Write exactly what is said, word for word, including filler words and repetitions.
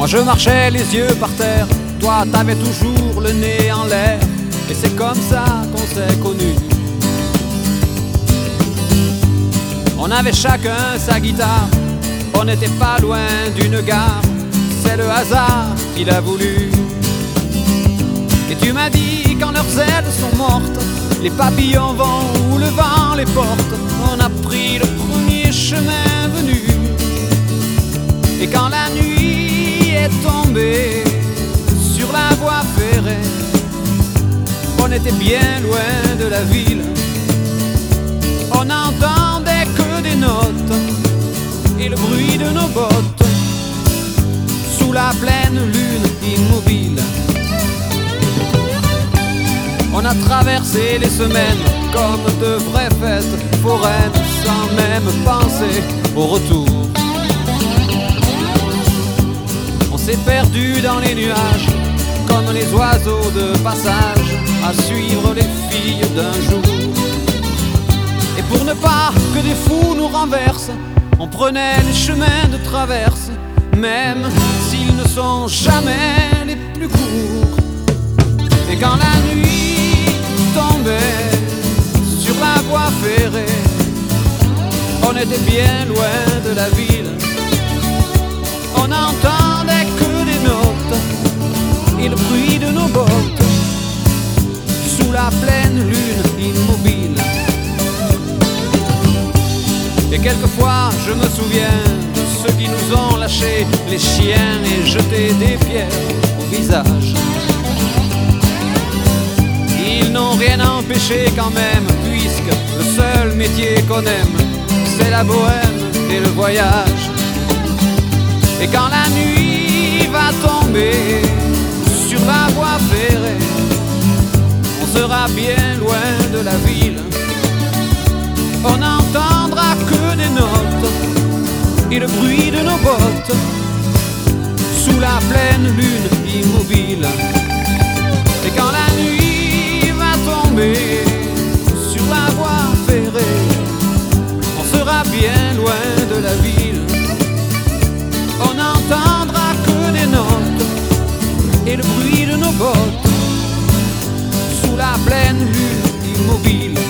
Moi je marchais les yeux par terre, toi t'avais toujours le nez en l'air. Et c'est comme ça qu'on s'est connus. On avait chacun sa guitare, on n'était pas loin d'une gare. C'est le hasard qui l'a voulu. Et tu m'as dit quand leurs ailes sont mortes, les papillons vont où le vent les porte. On a pris le premier chemin venu. Et quand la nuit est tombée sur la voie ferrée, on était bien loin de la ville. On n'entendait que des notes et le bruit de nos bottes sous la pleine lune immobile. On a traversé les semaines comme de vraies fêtes foraines, sans même penser au retour. On s'est perdu dans les nuages comme les oiseaux de passage à suivre les filles d'un jour. Et pour ne pas que des fous nous renversent, on prenait les chemins de traverse, même s'ils ne sont jamais les plus courts. Et quand la nuit tombait sur la voie ferrée, on était bien loin de la ville. On n'entendait que des notes et le bruit de nos bottes sous la pleine lune immobile. Et quelquefois je me souviens de ceux qui nous ont lâchés les chiens et jeté des pierres au visage. Ils n'ont rien empêché quand même, puisque le seul métier qu'on aime, c'est la bohème et le voyage. Et quand la nuit va tomber sur la voie ferrée, on sera bien loin de la ville. On n'entendra que des notes et le bruit de nos bottes sous la pleine lune immobile. Et quand la nuit va tomber sur la voie ferrée, on sera bien loin de la ville. On n'entendra que des notes et le bruit de nos bottes sous la pleine lune immobile.